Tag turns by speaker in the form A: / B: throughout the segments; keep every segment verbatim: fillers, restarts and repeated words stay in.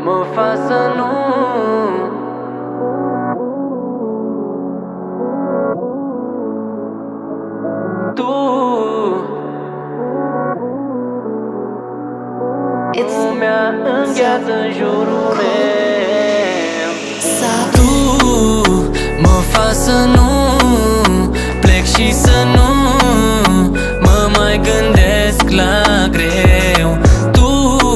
A: mă fac să nu. Tu lumea îngheață în jurul meu. Tu mă faci să nu plec și să nu mă mai gândesc la greu. Tu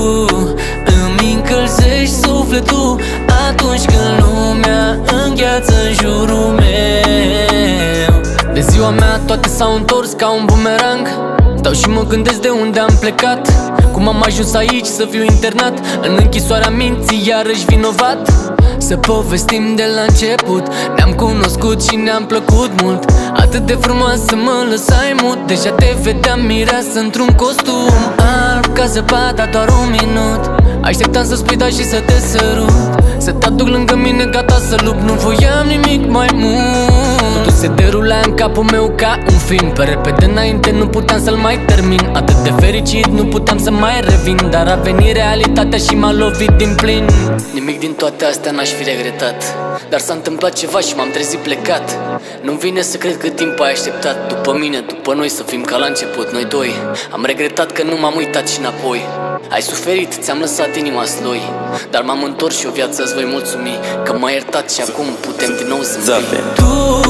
A: îmi încălzești sufletul atunci când lumea îngheață în jurul meu. De ziua mea toate s-au întors ca un bumerang. Stau și mă gândesc de unde am plecat, cum am ajuns aici să fiu internat în închisoarea minții, iarăși vinovat. Să povestim de la început, ne-am cunoscut și ne-am plăcut mult. Atât de frumoasă mă lăsai mut, deja te vedeam mireasă într-un costum alb ca zăpada, doar un minut. Așteptam să spui da și să te sărut, să te aduc lângă mine gata să lupt. Nu voiam nimic mai mult. Totul se derula în capul meu ca un film, pe repede înainte nu puteam să-l mai termin. Atât de fericit nu puteam să mai revin, dar a venit realitatea și m-a lovit din plin. Nimic din toate astea n-aș fi regretat, dar s-a întâmplat ceva și m-am trezit plecat. Nu-mi vine să cred cât timp ai așteptat. După mine, după noi, să fim ca la început noi doi. Am regretat că nu m-am uitat și înapoi. Ai suferit, ți-am lăsat inima sloi, dar m-am întors și o viață îți voi mulțumi că m-ai iertat și acum putem din nou zâmbi. Tu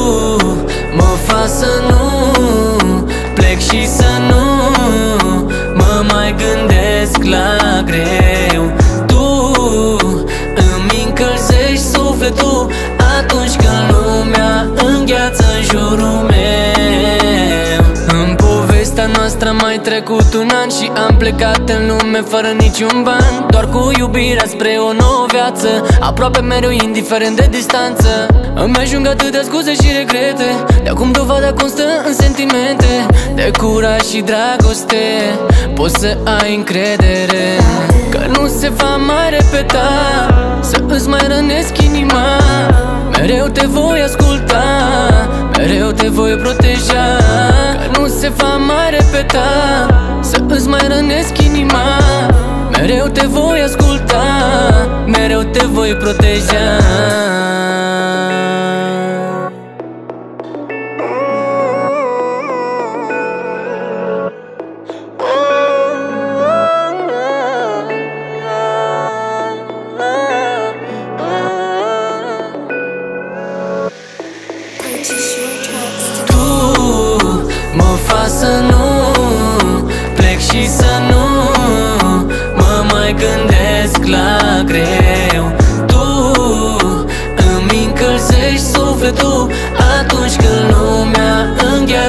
A: mă faci să nu plec și să nu mă mai gândesc la greu. Tu îmi încălzești sufletul atunci când lumea îngheață în jurul meu. În povestea noastră a mai trecut un an și am plecat în lume fără niciun ban, doar cu iubirea spre o nouă viață, aproape mereu indiferent de distanță. Îmi ajung atâtea scuze și regrete, de acum dovada constă în sentimente de curaj și dragoste. Poți să ai încredere că nu se va mai repeta, să îți mai rănesc inima. Mereu te voi asculta, mereu te voi proteja, că nu se va mai repeta, să îți mai rănesc inima. Mereu te voi asculta, mereu te voi proteja. Tu mă faci să nu plec și să nu mă mai gândesc la greu. Tu îmi încălzești sufletul atunci când lumea îngheață